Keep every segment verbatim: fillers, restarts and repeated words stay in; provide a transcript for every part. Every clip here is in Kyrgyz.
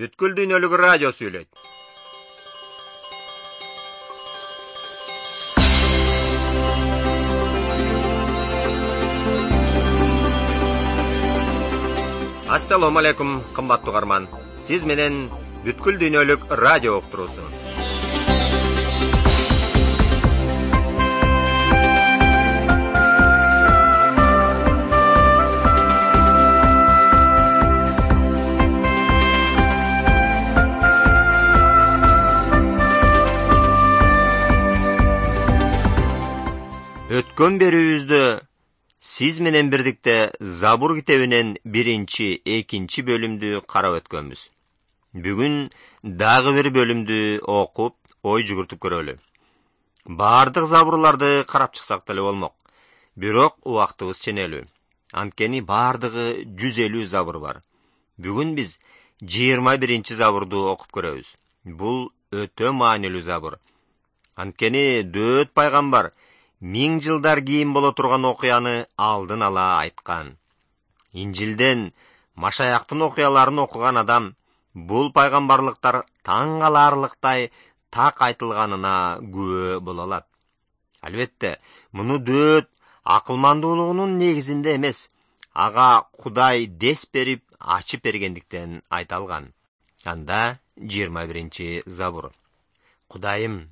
Бүткүл дүйнөлүк радио сүйлөйт. Ассаламу алейкум, кымбаттуу угарман. Сиз менен Бүткүл дүйнөлүк радио уктуруусу. Өткөн берүүбүздө сиз менен бирдикте Забур китебинен биринчи, экинчи бөлүмдү карап өткөнбүз. Бүгүн дагы бир бөлүмдү окуп, ой жүгүртүп көрөлү. Бардык забурларды карап чыксак деле болмок. Бирок убактыбыз ченелүү. Анткени бардыгы жүз элүү забур бар. Бүгүн биз жыйырма биринчи забурду окуп көрөбүз. Бул өтө маанилүү забур. Анткени Дөөт пайгамбар миң жылдар кийин боло турган окуяны алдын ала айткан. Инжилден Машаяктын окуяларын окуган адам бул пайгамбарлыктар таң каларлыктай так айтылганына күбө боло алат. Албетте, муну Дөөт акылмандуулугунун негизинде эмес, ага Кудай дес берип, ачып бергендиктен айта алган. Анда жыйырма биринчи забур. Кудайым,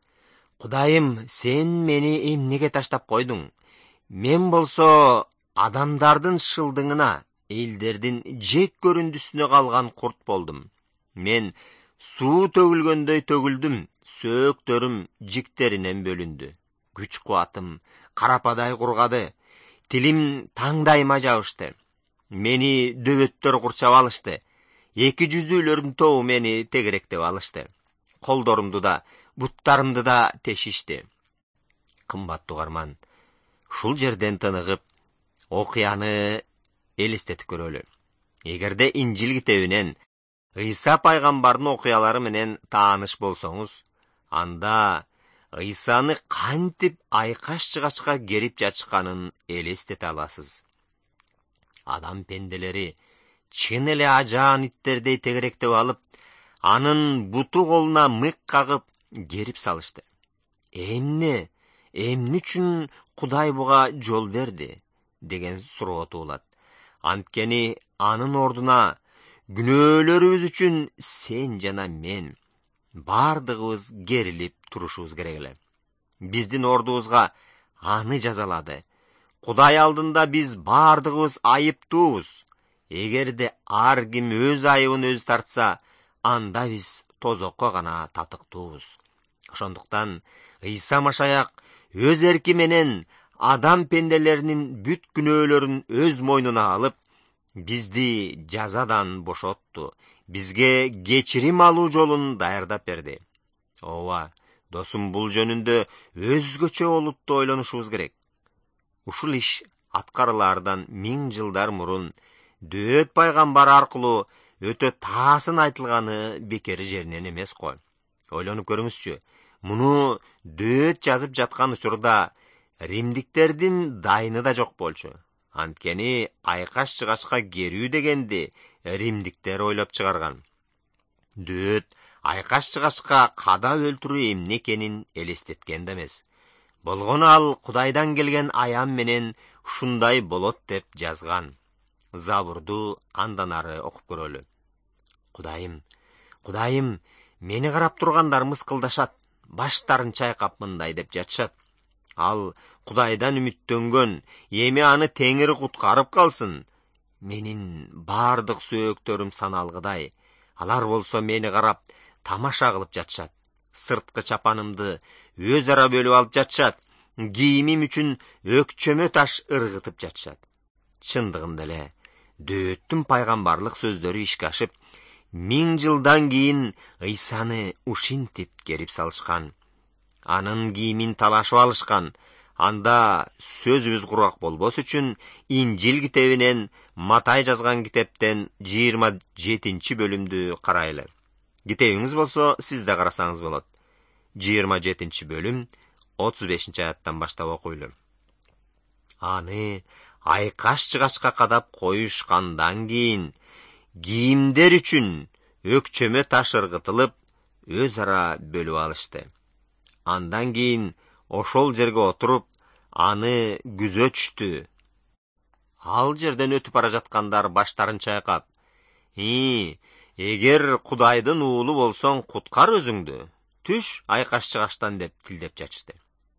Кудайым, сен мени эмнеге таштап койдуң? Мен болсо адамдардын шылдыңына, элдердин жек көрүндүсүнө калган курт болдум. Мен суу төгүлгөндөй төгүлдүм, сөөктөрүм жиктеринен бөлүндү. Күч кубатым карападай кургады, тилим таңдайыма жабышты. Мени дөбөттөр курчап алышты, эки жүздүүлөрдүн тобу мени тегеректеп алышты. Колдорумду да, буттарымды да тешишти. Кымбаттуу угарман, ушул жерден тыныгып, окуяны элестетип көрөлү. Эгерде Инжил китебинен Ыйса пайгамбардын окуялары менен тааныш болсоңуз, анда Ыйсаны кантип айкаш-чыгачка керип жатышканын элестете аласыз. Адам пенделери чын эле ажаан иттердей тегеректеп алып, анын буту колуна мык кагып керип салышты. Эмне, эмне үчүн Кудай буга жол берди деген суроо туулат. Анткени анын ордуна күнөөлөрүбүз үчүн сен жана мен бардыгыбыз керилип турушубуз керек эле. Биздин ордубузга аны жазалады. Кудай алдында биз бардыгыбыз айыптуубуз. Эгерде ар ким өз айыбын өзү тартса, анда биз тозокко гана татыктуубуз. Ошондуктан Ыйса Машаяк өз эрки менен адам пенделеринин бүт күнөөлөрүн өз мойнуна алып, бизди жазадан бошотту, бизге кечирим алуу жолун даярдап берди. Ооба, досум, бул жөнүндө өзгөчө олуттуу ойлонушубуз керек. Ушул иш аткарылаардан миң жылдар мурун Дөөт пайгамбар аркылуу өтө таасын айтылганы бекер жеринен эмес го. Ойлонуп көрүңүзчү, муну Дөөт жазып жаткан учурда римдиктердин дайыны да жок болчу. Анткени айкаш-чыгачка керүү дегенди римдиктер ойлоп чыгарган. Дөөт айкаш-чыгачка кадап өлтүрүү эмне экенин элестеткен да эмес. Болгону ал Кудайдан келген аян менен ушундай болот деп жазган. Забурду андан ары окуп көрөлү. Кудайым, Кудайым, мени карап тургандар мыскылдашат, баштарын чайкап мындай деп жатышат. Ал Кудайдан үмүттөнгөн, эми аны Теңир куткарып калсын. Менин бардык сөөктөрүм саналгыдай. Алар болсо мени карап тамаша кылып жатышат. Сырткы чапанымды өз ара бөлүп алып жатышат. Кийимим үчүн өкчөмө таш ыргытып жатышат. Чындыгында эле Дөөттүн пайгамбарлык сөздөрү ишке ашып, миң жылдан кийин Ыйсаны ушинтип керип салышкан. Анын кийимин талашып алышкан. Анда сөзүбүз кургак болбос үчүн Инжил китебинен Матай жазган китептен жыйырма жетинчи бөлүмдү карайлы. Китебиңиз болсо, сиз да карасаңыз болот. жыйырма жетинчи бөлүм отуз бешинчи аяттан баштап окуйлу. Аны айкаш-чыгачка кадап коюшкандан кийин кийимдер үчүн өкчөмө таш ыргытылып, өз ара бөлүп алышты. Андан кийин ошол жерге отуруп, аны күзөтүштү. Ал жерден өтүп бара жаткандар баштарын чайкап, «И, эгер Кудайдын уулу болсоң, куткар өзүңдү. Түш айкаш чыгаштан» деп тилдеп жатышты.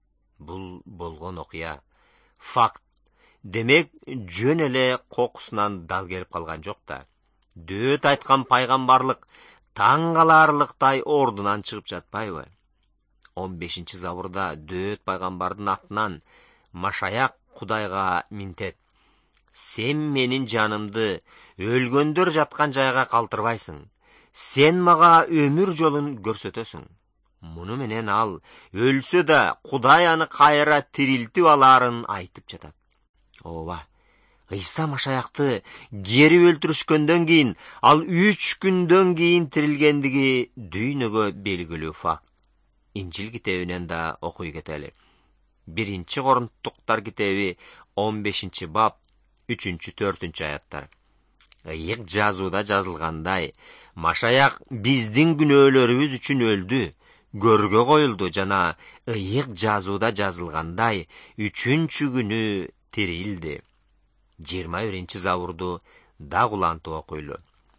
Бул болгон окуя факт. Демек, жөн эле кокусунан дал келип калган жок да. Дөөт айткан пайгамбарлык таң каларлыктай ордунан чыгып жатпайбы? он бешинчи забурда Дөөт пайгамбардын атынан Машаяк Кудайга минтет: «Сен менин жанымды өлгөндөр жаткан жайга калтырбайсың. Сен мага өмүр жолун көрсөтөсүң». Муну менен ал өлсө да Кудай аны кайра тирилтип аларын айтып жатат. Ооба, Ыйса Машаякты кери өлтүрүшкөндөн кийин, ал үч күндөн кийин тирилгендиги дүйнөгө белгилүү факт. Инжил китебинен да окуй кетели. Биринчи Корунттуктар китеби он бешинчи бап үчүнчү төртүнчү аяттар. Ыйык жазууда жазылгандай, Машаяк биздин күнөөлөрүбүз үчүн өлдү, көргө коюлду жана ыйык жазууда жазылгандай, үчүнчү күнү тирилди. жыйырма биринчи забурду дагы улантып окуйлу.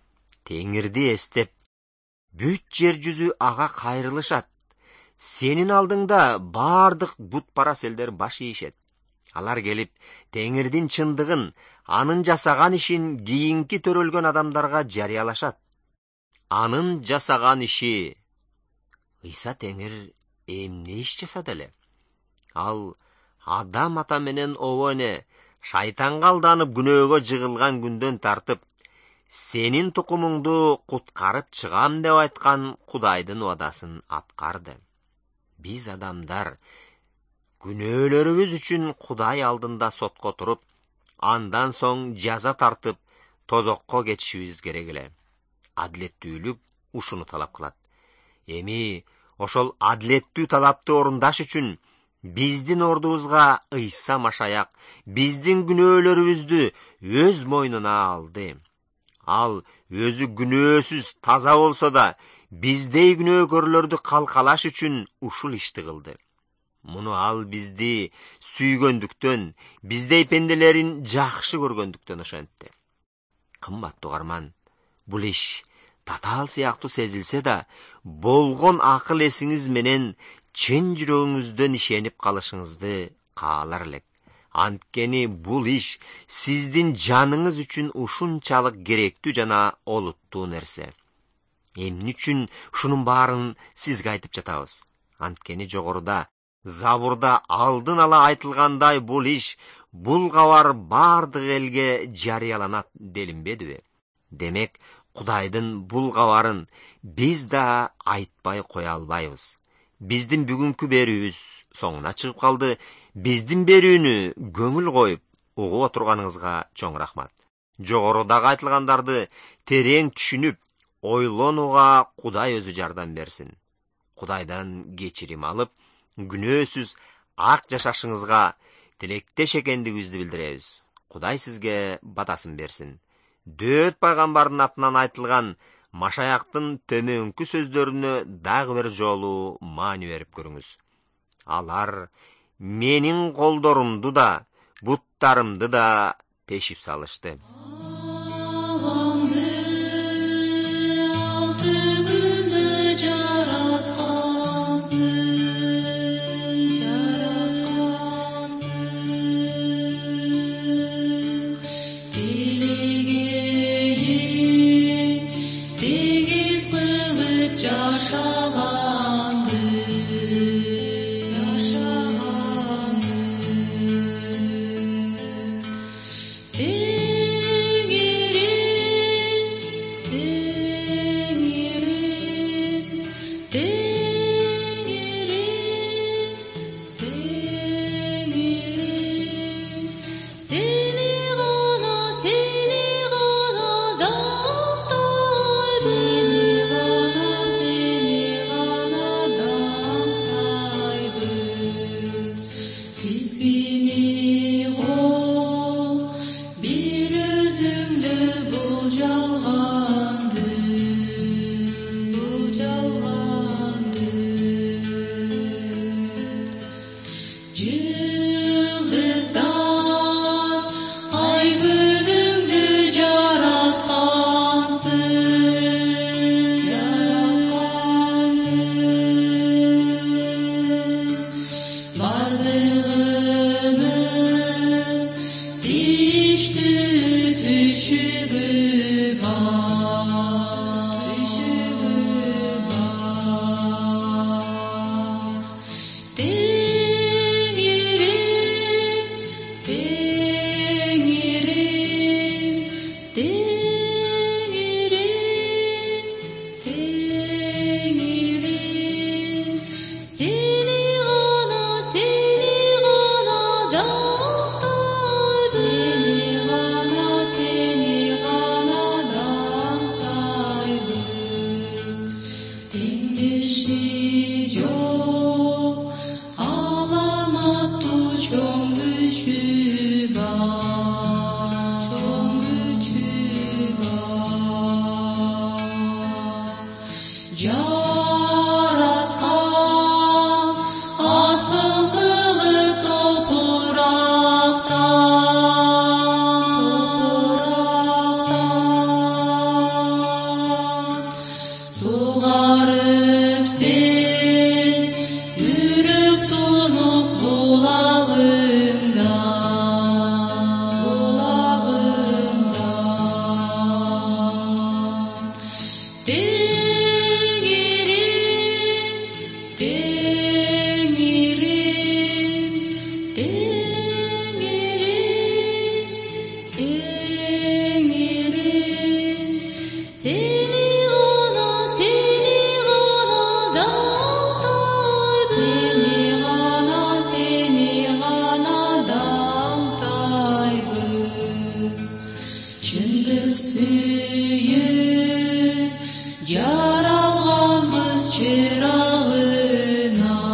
Теңирди эстеп, бүт жер жүзү ага кайрылышат. Сенин алдыңда бардык бут парас элдер баш ийишет. Алар келип, Теңирдин чындыгын, анын жасаган ишин кийинки төрөлгөн адамдарга жарыялашат. Анын жасаган иши... Ыйса Теңир эмне иш жасады эле? Ал Адам ата менен Ово эне шайтанга алданып күнөөгө жыгылган күндөн тартып, сенин тукумуңду куткарып чыгам деп айткан Кудайдын уадасын аткарды. Биз адамдар күнөөлөрүбүз үчүн Кудай алдында сотко туруп, андан соң жаза тартып, тозокко кетишибиз керек эле. Адилеттүүлүк ушуну талап кылат. Эми ошол адилеттүү талапты орундаш үчүн биздин ордубузга Ыйса Машаяк биздин күнөөлөрүбүздү өз мойнуна алды. Ал өзү күнөөсүз таза болсо да, биздей күнөөкөрлөрдү калкалаш үчүн ушул ишти кылды. Муну ал бизди сүйгөндүктөн, биздей пенделерин жакшы көргөндүктөн ошентти. Кымбаттуу угарман, бул иш татаал сыяктуу сезилсе да, болгон акыл эсиңиз менен чын жүрөгүңүздөн ишенип калышыңызды каалар элек. Анткени бул иш сиздин жаныңыз үчүн ушунчалык керектүү жана олуттуу нерсе. Эмне үчүн ушунун баарын сизге айтып жатабыз? Анткени жогоруда Забурда алдын ала айтылгандай бул иш, бул кабар бардык элге жарыяланат делинбедиби? Демек, Кудайдын бул кабарын биз да айтпай кое албайбыз. Биздин бүгүнкү берүүбүз соңуна чыгып калды. Биздин берүүнү көңүл коюп, угуп отурганыңызга чоң рахмат. Жогорудагы айтылгандарды терең түшүнүп, ойлонууга Кудай өзү жардам берсин. Кудайдан кечирим алып, күнөөсүз ак жашашыңызга тилектеш экендигибизди билдиребиз. Кудай сизге батасын берсин. Дөөт пайгамбардын атынан айтылган Машаяктын төмөнкү сөздөрүнө дагы бир жолу маани берип көрүңүз. Алар менин колдорумду да, буттарымды да тешип салышты. Yaşagandı, yaşagandı. жараткан асыл кылып топурактан сугарып сен бүрүк тунуп булагыңда Чындык сүйүп жаралганбыз чырагына,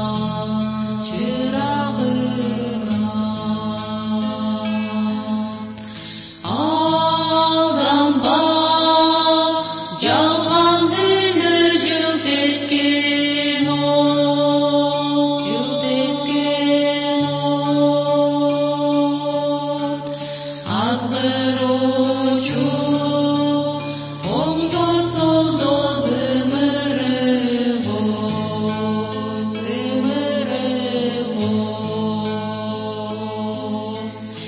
чырагына. Алданба, жалган күнү жылт эткен от, жылт эткен от. Азгыр оңдо солдо зымыры боз, зымыры боз.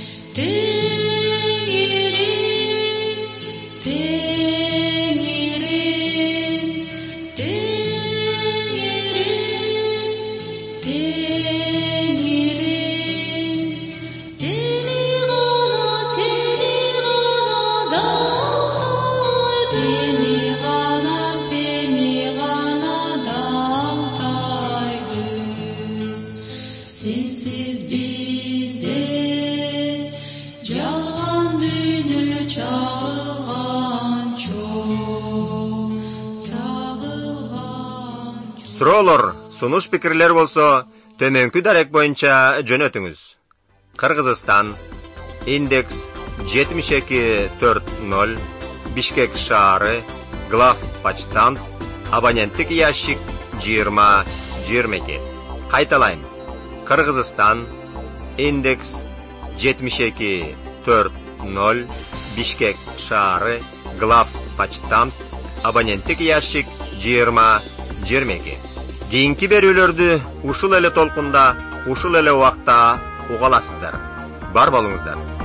Теңирим, теңирим, теңирим, теңирим. Сени гана, сени гана Seni gana, seni gana dağtayбыз. Sensiz bizde жалган дүнү чагылган чоң, чагылган. Суроолор, сунуш пикирлер болсо, төмөнкү дарек боюнча жөнөтүңүз. Кыргызстан, индекс жетимиш эки төрт ноль, Бишкек шаары, глав почтамт, абоненттик ящик жыйырма жыйырма эки. Кайталайм. Кыргызстан, индекс жетимиш эки төрт ноль, Бишкек шаары, глав почтамт, абоненттик ящик жыйырма жыйырма эки. Кийинки берүүлөрдү ушул эле толкунда, ушул эле убакта уга аласыздар. Бар болуңуздар.